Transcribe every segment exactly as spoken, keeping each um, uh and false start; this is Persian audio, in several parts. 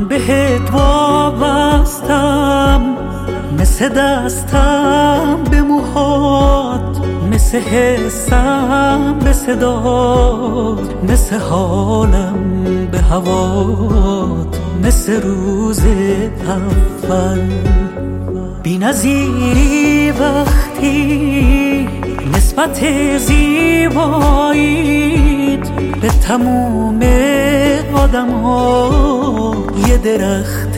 بهت وابستم، مثل دستم به موهات، مثل حسم به صدات، مثل حالم به هوات، مثل روز اول. بی نظیری وقتی نسبت زیبایید به تموم آدم ها یه درخت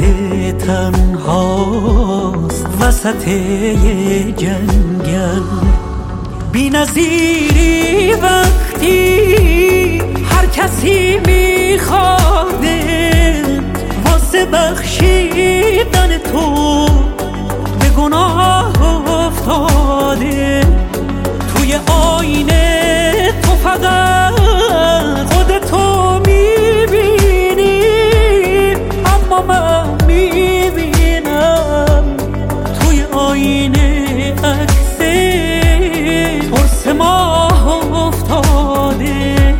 تنهاست وسط یه جنگل. بی نظیری وقتی هر کسی میخواده واسه بخشیدن تو به گناه افتاده. توی آینه تو فقط خودتو میبینی، اما من میبینم توی آینه عکس قرص ماه افتاده.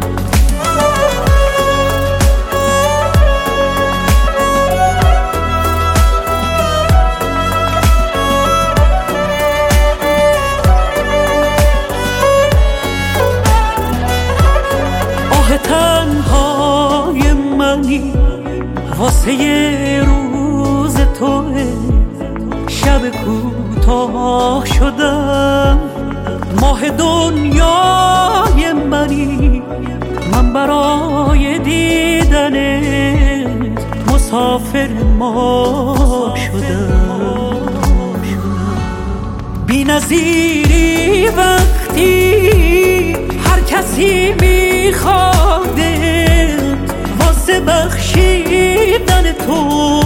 تنهای منی واسه یه روز توه، شب کوتاه شدم ماه دنیای منی، من برای دیدنت مسافر ما شدم. بی نظیری وقتی هر کسی میخواده واسه بخشیدن تو